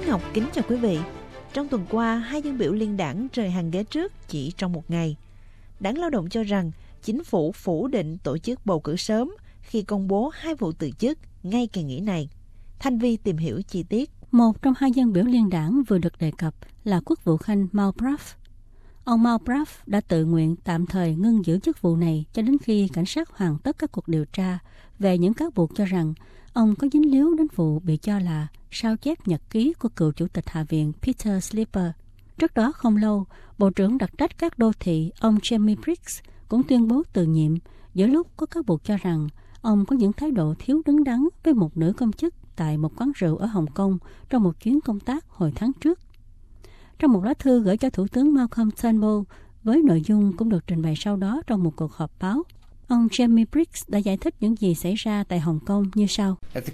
Ngọc kính chào quý vị. Trong tuần qua, hai dân biểu liên đảng rời hàng ghế trước chỉ trong một ngày. Đảng Lao động cho rằng chính phủ phủ định tổ chức bầu cử sớm khi công bố 2 vụ từ chức ngay kỳ nghỉ này. Thanh Vi tìm hiểu chi tiết. Một trong hai dân biểu liên đảng vừa được đề cập là quốc vụ Khanh Malpass. Ông Malpass đã tự nguyện tạm thời ngưng giữ chức vụ này cho đến khi cảnh sát hoàn tất các cuộc điều tra về những cáo buộc cho rằng ông có dính líu đến vụ bị cho là sao chép nhật ký của cựu chủ tịch Hạ viện Peter Slipper. Trước đó không lâu, Bộ trưởng đặc trách các đô thị ông Jamie Briggs cũng tuyên bố từ nhiệm giữa lúc có cáo buộc cho rằng ông có những thái độ thiếu đứng đắn với một nữ công chức tại một quán rượu ở Hồng Kông trong một chuyến công tác hồi tháng trước. Trong một lá thư gửi cho Thủ tướng Malcolm Turnbull với nội dung cũng được trình bày sau đó trong một cuộc họp báo, ông Jamie Briggs đã giải thích những gì xảy ra tại Hồng Kông như sau.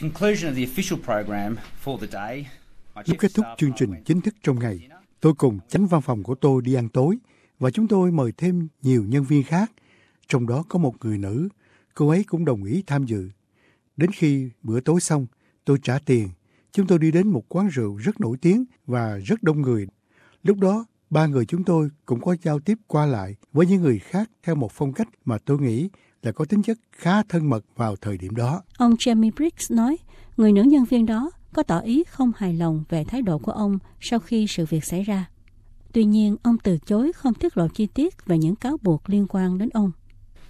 Lúc kết thúc chương trình chính thức trong ngày, tôi cùng chánh văn phòng của tôi đi ăn tối và chúng tôi mời thêm nhiều nhân viên khác, trong đó có một người nữ. Cô ấy cũng đồng ý tham dự. Đến khi bữa tối xong, tôi trả tiền. Chúng tôi đi đến một quán rượu rất nổi tiếng và rất đông người. Lúc đó, 3 người chúng tôi cũng có giao tiếp qua lại với những người khác theo một phong cách mà tôi nghĩ là có tính chất khá thân mật vào thời điểm đó. Ông Jamie Briggs nói, người nữ nhân viên đó có tỏ ý không hài lòng về thái độ của ông sau khi sự việc xảy ra. Tuy nhiên, ông từ chối không tiết lộ chi tiết về những cáo buộc liên quan đến ông.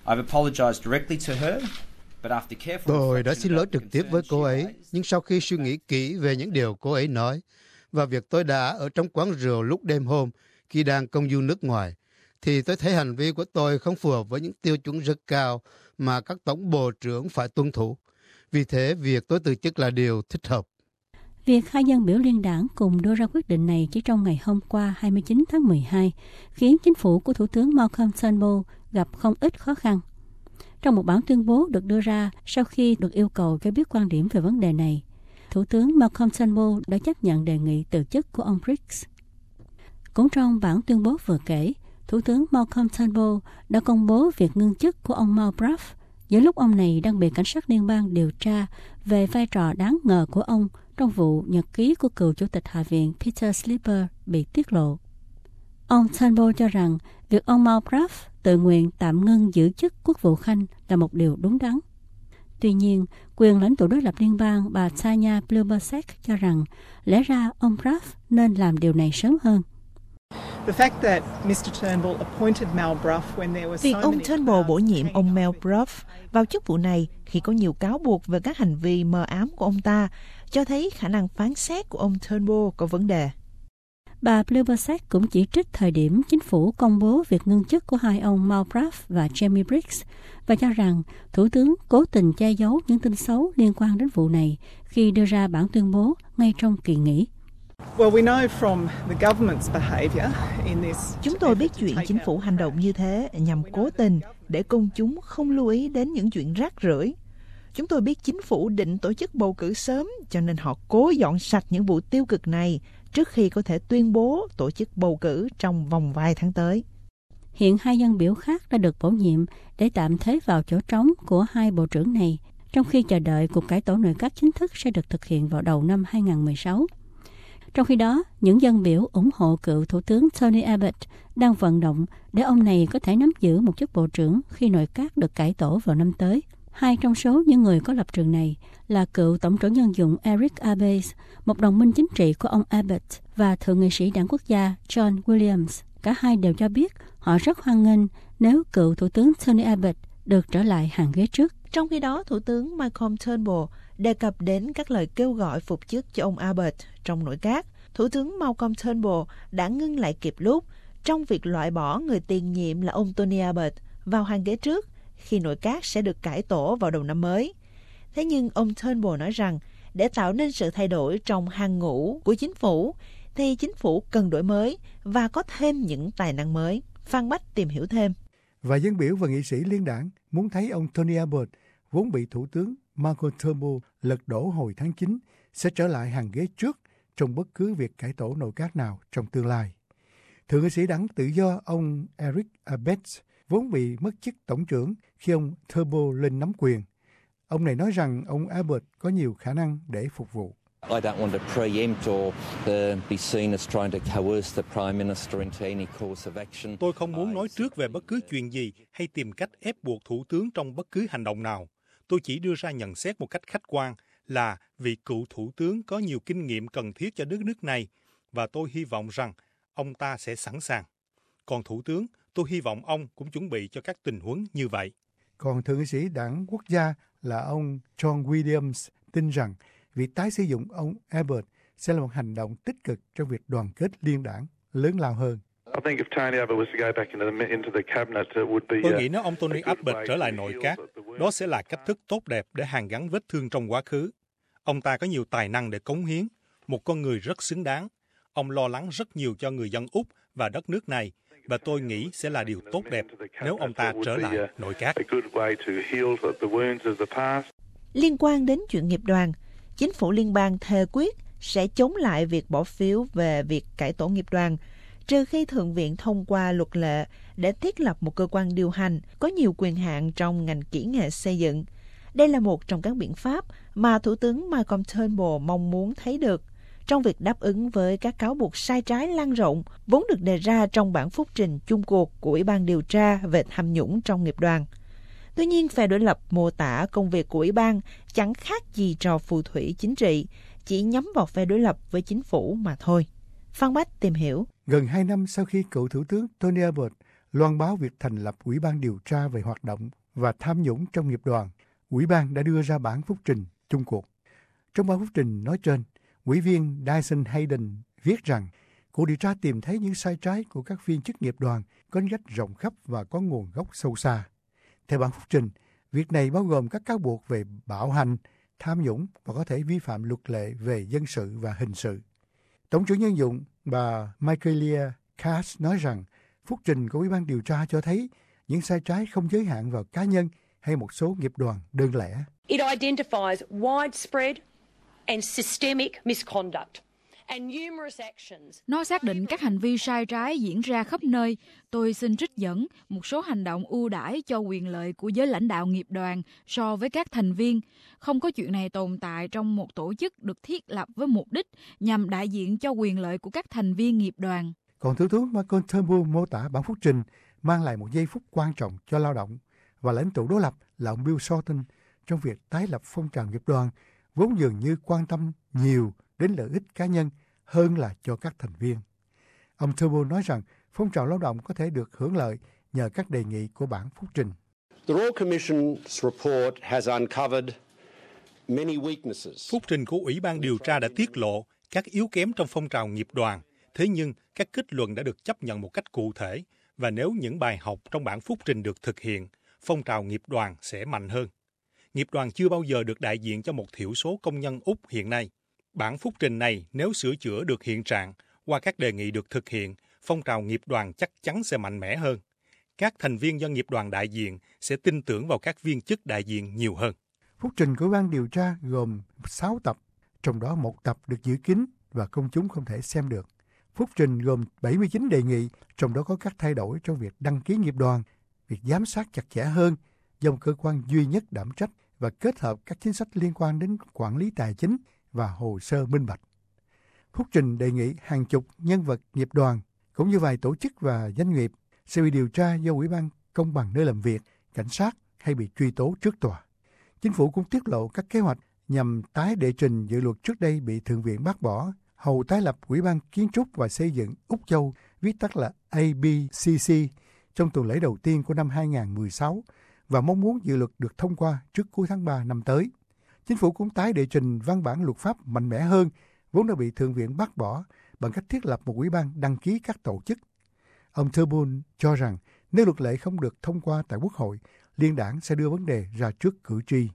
Tôi đã xin lỗi trực tiếp với cô ấy, nhưng sau khi suy nghĩ kỹ về những điều cô ấy nói và việc tôi đã ở trong quán rượu lúc đêm hôm khi đang công du nước ngoài, thì tôi thấy hành vi của tôi không phù hợp với những tiêu chuẩn rất cao mà các tổng bộ trưởng phải tuân thủ. Vì thế, việc tôi từ chức là điều thích hợp. Việc hai dân biểu liên đảng cùng đưa ra quyết định này chỉ trong ngày hôm qua 29 tháng 12 khiến chính phủ của Thủ tướng Malcolm Turnbull gặp không ít khó khăn. Trong một bản tuyên bố được đưa ra sau khi được yêu cầu cho biết quan điểm về vấn đề này, Thủ tướng Malcolm Turnbull đã chấp nhận đề nghị từ chức của ông Briggs. Cũng trong bản tuyên bố vừa kể, Thủ tướng Malcolm Turnbull đã công bố việc ngưng chức của ông Malpass giữa lúc ông này đang bị cảnh sát liên bang điều tra về vai trò đáng ngờ của ông trong vụ nhật ký của cựu chủ tịch Hạ viện Peter Slipper bị tiết lộ. Ông Turnbull cho rằng việc ông Malpass tự nguyện tạm ngưng giữ chức quốc vụ Khanh là một điều đúng đắn. Tuy nhiên, quyền lãnh tụ đối lập liên bang bà Tanya Plibersek cho rằng lẽ ra ông Braff nên làm điều này sớm hơn. Việc ông Turnbull bổ nhiệm ông Mel Brooks vào chức vụ này khi có nhiều cáo buộc về các hành vi mờ ám của ông ta cho thấy khả năng phán xét của ông Turnbull có vấn đề. Bà Plibersek cũng chỉ trích thời điểm chính phủ công bố việc ngưng chức của hai ông Malpass và Jamie Briggs và cho rằng Thủ tướng cố tình che giấu những tin xấu liên quan đến vụ này khi đưa ra bản tuyên bố ngay trong kỳ nghỉ. Chúng tôi biết chuyện chính phủ hành động như thế nhằm cố tình để công chúng không lưu ý đến những chuyện rác rưởi. Chúng tôi biết chính phủ định tổ chức bầu cử sớm, cho nên họ cố dọn sạch những vụ tiêu cực này trước khi có thể tuyên bố tổ chức bầu cử trong vòng vài tháng tới. Hiện hai dân biểu khác đã được bổ nhiệm để tạm thế vào chỗ trống của hai bộ trưởng này, trong khi chờ đợi cuộc cải tổ nội các chính thức sẽ được thực hiện vào đầu năm 2016. Trong khi đó, những dân biểu ủng hộ cựu Thủ tướng Tony Abbott đang vận động để ông này có thể nắm giữ một chức bộ trưởng khi nội các được cải tổ vào năm tới. Hai trong số những người có lập trường này là cựu Tổng trưởng Nhân dụng Eric Abetz, một đồng minh chính trị của ông Abbott, và Thượng nghị sĩ Đảng Quốc gia John Williams. Cả hai đều cho biết họ rất hoan nghênh nếu cựu Thủ tướng Tony Abbott được trở lại hàng ghế trước. Trong khi đó, Thủ tướng Malcolm Turnbull đề cập đến các lời kêu gọi phục chức cho ông Abbott trong nội các. Thủ tướng Malcolm Turnbull đã ngưng lại kịp lúc trong việc loại bỏ người tiền nhiệm là ông Tony Abbott vào hàng ghế trước khi nội các sẽ được cải tổ vào đầu năm mới. Thế nhưng ông Turnbull nói rằng để tạo nên sự thay đổi trong hàng ngũ của chính phủ thì chính phủ cần đổi mới và có thêm những tài năng mới. Phan Bách tìm hiểu thêm. Và dân biểu và nghị sĩ liên đảng muốn thấy ông Tony Abbott, vốn bị Thủ tướng Malcolm Turnbull lật đổ hồi tháng 9, sẽ trở lại hàng ghế trước trong bất cứ việc cải tổ nội các nào trong tương lai. Thượng nghị sĩ Đảng Tự do ông Eric Abetz vốn bị mất chức tổng trưởng khi ông Turnbull lên nắm quyền. Ông này nói rằng ông Abbott có nhiều khả năng để phục vụ. Tôi không muốn nói trước về bất cứ chuyện gì hay tìm cách ép buộc Thủ tướng trong bất cứ hành động nào. Tôi chỉ đưa ra nhận xét một cách khách quan là vị cựu Thủ tướng có nhiều kinh nghiệm cần thiết cho đất nước này và tôi hy vọng rằng ông ta sẽ sẵn sàng. Còn Thủ tướng, tôi hy vọng ông cũng chuẩn bị cho các tình huống như vậy. Còn Thượng nghị sĩ Đảng Quốc gia là ông John Williams tin rằng việc tái sử dụng ông Abbott sẽ là một hành động tích cực trong việc đoàn kết liên đảng lớn lao hơn. Tôi nghĩ nếu ông Tony Abbott trở lại nội các, đó sẽ là cách thức tốt đẹp để hàn gắn vết thương trong quá khứ. Ông ta có nhiều tài năng để cống hiến, một con người rất xứng đáng. Ông lo lắng rất nhiều cho người dân Úc và đất nước này, và tôi nghĩ sẽ là điều tốt đẹp nếu ông ta trở lại nội các. Liên quan đến chuyện nghiệp đoàn, chính phủ liên bang thề quyết sẽ chống lại việc bỏ phiếu về việc cải tổ nghiệp đoàn, trừ khi Thượng viện thông qua luật lệ để thiết lập một cơ quan điều hành có nhiều quyền hạn trong ngành kỹ nghệ xây dựng. Đây là một trong các biện pháp mà Thủ tướng Malcolm Turnbull mong muốn thấy được trong việc đáp ứng với các cáo buộc sai trái lan rộng vốn được đề ra trong bản phúc trình chung cuộc của Ủy ban điều tra về tham nhũng trong nghiệp đoàn. Tuy nhiên, phe đối lập mô tả công việc của Ủy ban chẳng khác gì trò phù thủy chính trị, chỉ nhắm vào phe đối lập với chính phủ mà thôi. Phan Bách tìm hiểu. Gần 2 năm sau khi cựu Thủ tướng Tony Abbott loan báo việc thành lập Ủy ban điều tra về hoạt động và tham nhũng trong nghiệp đoàn, Ủy ban đã đưa ra bản phúc trình chung cuộc. Trong bản phúc trình nói trên, Ủy viên Dyson Hayden viết rằng cuộc điều tra tìm thấy những sai trái của các viên chức nghiệp đoàn có gách rộng khắp và có nguồn gốc sâu xa. Theo bản phúc trình, việc này bao gồm các cáo buộc về bạo hành, tham nhũng và có thể vi phạm luật lệ về dân sự và hình sự. Tổng trưởng nhân dụng bà Michaelia Cass nói rằng phúc trình của Ủy ban điều tra cho thấy những sai trái không giới hạn vào cá nhân hay một số nghiệp đoàn đơn lẻ. It identifies widespread and systemic misconduct. Nó xác định các hành vi sai trái diễn ra khắp nơi. Tôi xin trích dẫn một số hành động ưu đãi cho quyền lợi của giới lãnh đạo nghiệp đoàn so với các thành viên. Không có chuyện này tồn tại trong một tổ chức được thiết lập với mục đích nhằm đại diện cho quyền lợi của các thành viên nghiệp đoàn. Còn Thủ tướng Malcolm Turnbull mô tả bản phúc trình mang lại một giây phút quan trọng cho lao động và lãnh tụ đối lập là ông Bill Shorten trong việc tái lập phong trào nghiệp đoàn vốn dường như quan tâm nhiều đến lợi ích cá nhân hơn là cho các thành viên. Ông Turnbull nói rằng phong trào lao động có thể được hưởng lợi nhờ các đề nghị của bản phúc trình. Phúc trình của Ủy ban điều tra đã tiết lộ các yếu kém trong phong trào nghiệp đoàn, thế nhưng các kết luận đã được chấp nhận một cách cụ thể, và nếu những bài học trong bản phúc trình được thực hiện, phong trào nghiệp đoàn sẽ mạnh hơn. Nghiệp đoàn chưa bao giờ được đại diện cho một thiểu số công nhân Úc hiện nay. Bản phúc trình này nếu sửa chữa được hiện trạng qua các đề nghị được thực hiện, phong trào nghiệp đoàn chắc chắn sẽ mạnh mẽ hơn. Các thành viên do nghiệp đoàn đại diện sẽ tin tưởng vào các viên chức đại diện nhiều hơn. Phúc trình của ban điều tra gồm 6 tập, trong đó một tập được giữ kín và công chúng không thể xem được. Phúc trình gồm 79 đề nghị, trong đó có các thay đổi trong việc đăng ký nghiệp đoàn, việc giám sát chặt chẽ hơn do một cơ quan duy nhất đảm trách và kết hợp các chính sách liên quan đến quản lý tài chính và hồ sơ minh bạch. Phúc trình đề nghị hàng chục nhân vật nghiệp đoàn cũng như vài tổ chức và doanh nghiệp sẽ bị điều tra do Ủy ban công bằng nơi làm việc, cảnh sát hay bị truy tố trước tòa. Chính phủ cũng tiết lộ các kế hoạch nhằm tái đệ trình dự luật trước đây bị Thượng viện bác bỏ, hầu tái lập Ủy ban Kiến trúc và Xây dựng Úc Châu, viết tắt là ABCC, trong tuần lễ đầu tiên của năm 2016 và mong muốn dự luật được thông qua trước cuối tháng 3 năm tới. Chính phủ cũng tái đệ trình văn bản luật pháp mạnh mẽ hơn, vốn đã bị Thượng viện bác bỏ bằng cách thiết lập một ủy ban đăng ký các tổ chức. Ông Turnbull cho rằng nếu luật lệ không được thông qua tại Quốc hội, liên đảng sẽ đưa vấn đề ra trước cử tri.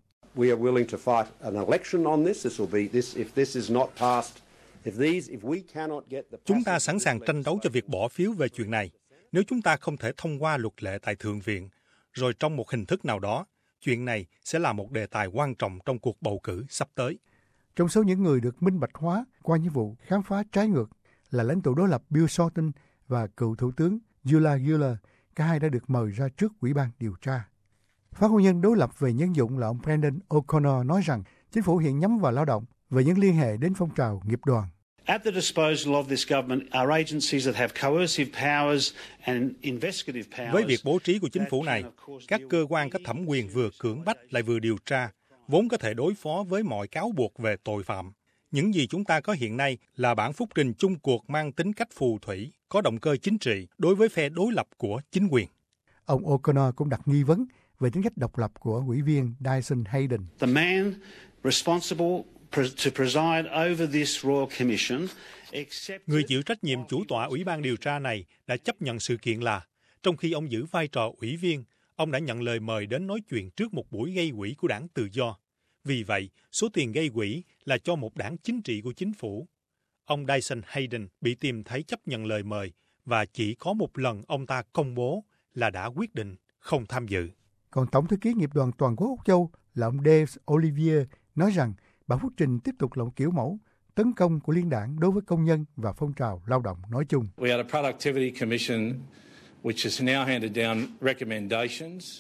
Chúng ta sẵn sàng tranh đấu cho việc bỏ phiếu về chuyện này. Nếu chúng ta không thể thông qua luật lệ tại Thượng viện, rồi trong một hình thức nào đó, chuyện này sẽ là một đề tài quan trọng trong cuộc bầu cử sắp tới. Trong số những người được minh bạch hóa qua những vụ khám phá trái ngược là lãnh tụ đối lập Bill Shorten và cựu Thủ tướng Julia Gillard, cả hai đã được mời ra trước Ủy ban điều tra. Phát ngôn nhân đối lập về nhân dụng là ông Brendan O'Connor nói rằng chính phủ hiện nhắm vào lao động về những liên hệ đến phong trào nghiệp đoàn. At the disposal of this government are agencies that have coercive powers and investigative powers. Với việc bố trí của chính phủ này, các cơ quan có thẩm quyền vừa cưỡng bách lại vừa điều tra, vốn có thể đối phó với mọi cáo buộc về tội phạm. Những gì chúng ta có hiện nay là bản phúc trình chung cuộc mang tính cách phù thủy, có động cơ chính trị đối với phe đối lập của chính quyền. Ông O'Connor cũng đặt nghi vấn về tính cách độc lập của ủy viên Dyson Hayden. The man responsible to preside over this Royal Commission. Người chịu trách nhiệm chủ tọa Ủy ban điều tra này đã chấp nhận sự kiện là, trong khi ông giữ vai trò ủy viên, ông đã nhận lời mời đến nói chuyện trước một buổi gây quỹ của đảng Tự do. Vì vậy, số tiền gây quỹ là cho một đảng chính trị của chính phủ. Ông Dyson Hayden bị tìm thấy chấp nhận lời mời và chỉ có một lần ông ta công bố là đã quyết định không tham dự. Còn Tổng thư ký nghiệp đoàn toàn quốc Úc Châu là ông Dave Olivier nói rằng bản phúc trình tiếp tục là một kiểu mẫu tấn công của liên đảng đối với công nhân và phong trào lao động nói chung. We had a productivity commission which has now handed down recommendations.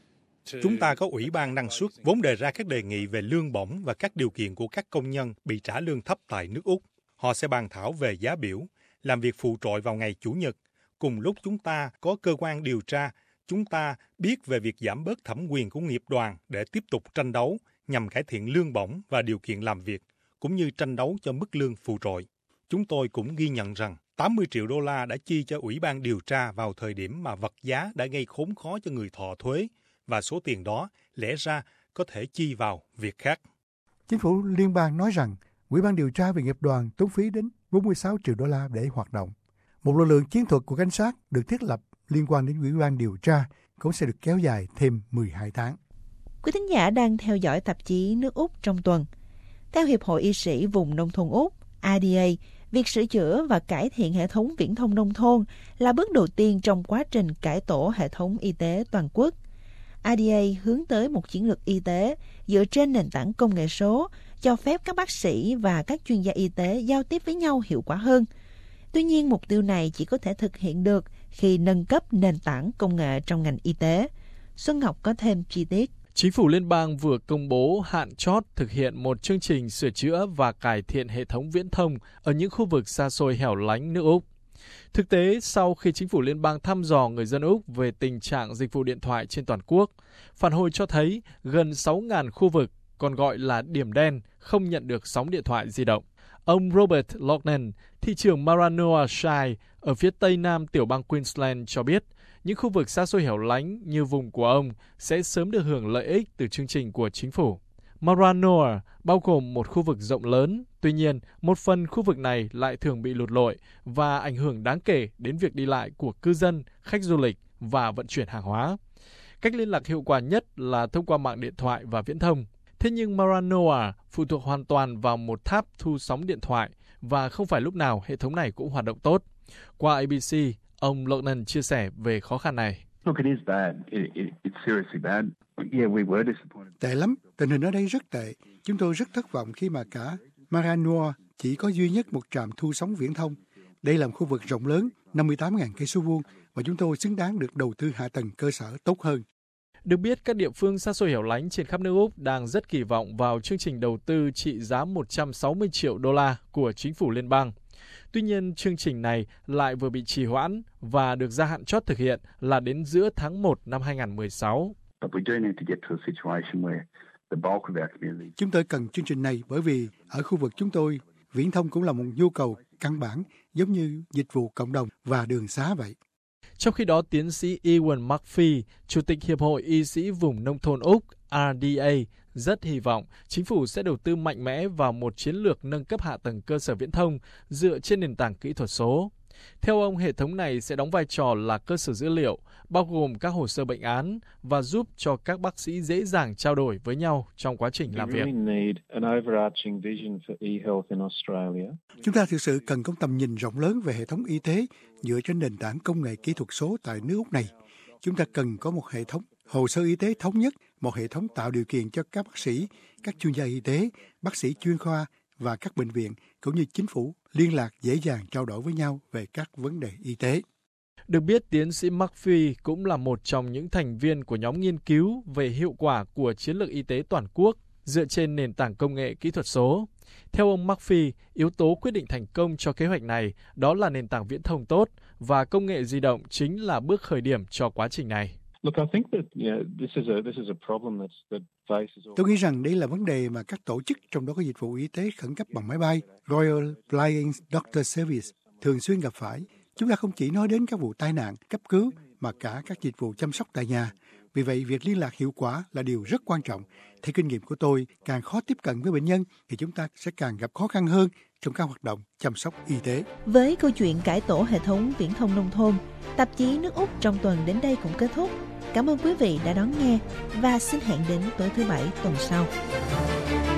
Chúng ta có Ủy ban năng suất vốn đề ra các đề nghị về lương bổng và các điều kiện của các công nhân bị trả lương thấp tại nước Úc. Họ sẽ bàn thảo về giá biểu, làm việc phụ trội vào ngày Chủ nhật. Cùng lúc chúng ta có cơ quan điều tra, chúng ta biết về việc giảm bớt thẩm quyền của nghiệp đoàn để tiếp tục tranh đấu nhằm cải thiện lương bổng và điều kiện làm việc, cũng như tranh đấu cho mức lương phụ trội. Chúng tôi cũng ghi nhận rằng 80 triệu đô la đã chi cho Ủy ban điều tra vào thời điểm mà vật giá đã gây khốn khó cho người thọ thuế, và số tiền đó lẽ ra có thể chi vào việc khác. Chính phủ liên bang nói rằng Ủy ban điều tra về nghiệp đoàn tốn phí đến 46 triệu đô la để hoạt động. Một lực lượng chiến thuật của cảnh sát được thiết lập liên quan đến Ủy ban điều tra cũng sẽ được kéo dài thêm 12 tháng. Quý thính giả đang theo dõi tạp chí nước Úc trong tuần. Theo Hiệp hội Y sĩ vùng nông thôn Úc, RDA, việc sửa chữa và cải thiện hệ thống viễn thông nông thôn là bước đầu tiên trong quá trình cải tổ hệ thống y tế toàn quốc. RDA hướng tới một chiến lược y tế dựa trên nền tảng công nghệ số, cho phép các bác sĩ và các chuyên gia y tế giao tiếp với nhau hiệu quả hơn. Tuy nhiên, mục tiêu này chỉ có thể thực hiện được khi nâng cấp nền tảng công nghệ trong ngành y tế. Xuân Ngọc có thêm chi tiết. Chính phủ liên bang vừa công bố hạn chót thực hiện một chương trình sửa chữa và cải thiện hệ thống viễn thông ở những khu vực xa xôi hẻo lánh nước Úc. Thực tế, sau khi chính phủ liên bang thăm dò người dân Úc về tình trạng dịch vụ điện thoại trên toàn quốc, phản hồi cho thấy gần 6.000 khu vực, còn gọi là điểm đen, không nhận được sóng điện thoại di động. Ông Robert Loughnane, thị trưởng Maranoa Shire ở phía tây nam tiểu bang Queensland cho biết, những khu vực xa xôi hẻo lánh như vùng của ông sẽ sớm được hưởng lợi ích từ chương trình của chính phủ. Maranoa bao gồm một khu vực rộng lớn, tuy nhiên một phần khu vực này lại thường bị lụt lội và ảnh hưởng đáng kể đến việc đi lại của cư dân, khách du lịch và vận chuyển hàng hóa. Cách liên lạc hiệu quả nhất là thông qua mạng điện thoại và viễn thông. Thế nhưng Maranoa phụ thuộc hoàn toàn vào một tháp thu sóng điện thoại và không phải lúc nào hệ thống này cũng hoạt động tốt. Qua ABC, ông Loughnane chia sẻ về khó khăn này. Tệ lắm, tình hình ở đây rất tệ. Chúng tôi rất thất vọng khi mà cả Maranoa chỉ có duy nhất một trạm thu sóng viễn thông. Đây là một khu vực rộng lớn, 58.000 cây số vuông và chúng tôi xứng đáng được đầu tư hạ tầng cơ sở tốt hơn. Được biết, các địa phương xa xôi hẻo lánh trên khắp nước Úc đang rất kỳ vọng vào chương trình đầu tư trị giá 160 triệu đô la của chính phủ liên bang. Tuy nhiên, chương trình này lại vừa bị trì hoãn và được gia hạn chót thực hiện là đến giữa tháng 1 năm 2016. Chúng tôi cần chương trình này bởi vì ở khu vực chúng tôi, viễn thông cũng là một nhu cầu căn bản giống như dịch vụ cộng đồng và đường xá vậy. Trong khi đó, tiến sĩ Ewan Murphy, Chủ tịch Hiệp hội Y sĩ vùng nông thôn Úc RDA, rất hy vọng chính phủ sẽ đầu tư mạnh mẽ vào một chiến lược nâng cấp hạ tầng cơ sở viễn thông dựa trên nền tảng kỹ thuật số. Theo ông, hệ thống này sẽ đóng vai trò là cơ sở dữ liệu, bao gồm các hồ sơ bệnh án và giúp cho các bác sĩ dễ dàng trao đổi với nhau trong quá trình làm việc. Chúng ta thực sự cần có tầm nhìn rộng lớn về hệ thống y tế dựa trên nền tảng công nghệ kỹ thuật số tại nước Úc này. Chúng ta cần có một hệ thống hồ sơ y tế thống nhất, một hệ thống tạo điều kiện cho các bác sĩ, các chuyên gia y tế, bác sĩ chuyên khoa và các bệnh viện cũng như chính phủ liên lạc dễ dàng trao đổi với nhau về các vấn đề y tế. Được biết, tiến sĩ Murphy cũng là một trong những thành viên của nhóm nghiên cứu về hiệu quả của chiến lược y tế toàn quốc dựa trên nền tảng công nghệ kỹ thuật số. Theo ông Murphy, yếu tố quyết định thành công cho kế hoạch này đó là nền tảng viễn thông tốt và công nghệ di động chính là bước khởi điểm cho quá trình này. Tôi nghĩ rằng đây là vấn đề mà các tổ chức, trong đó có dịch vụ y tế khẩn cấp bằng máy bay, Royal Flying Doctor Service, thường xuyên gặp phải. Chúng ta không chỉ nói đến các vụ tai nạn, cấp cứu, mà cả các dịch vụ chăm sóc tại nhà. Vì vậy, việc liên lạc hiệu quả là điều rất quan trọng. Theo kinh nghiệm của tôi, càng khó tiếp cận với bệnh nhân thì chúng ta sẽ càng gặp khó khăn hơn trong các hoạt động chăm sóc y tế. Với câu chuyện cải tổ hệ thống viễn thông nông thôn, tạp chí nước Úc trong tuần đến đây cũng kết thúc. Cảm ơn quý vị đã đón nghe và xin hẹn đến tối thứ Bảy tuần sau.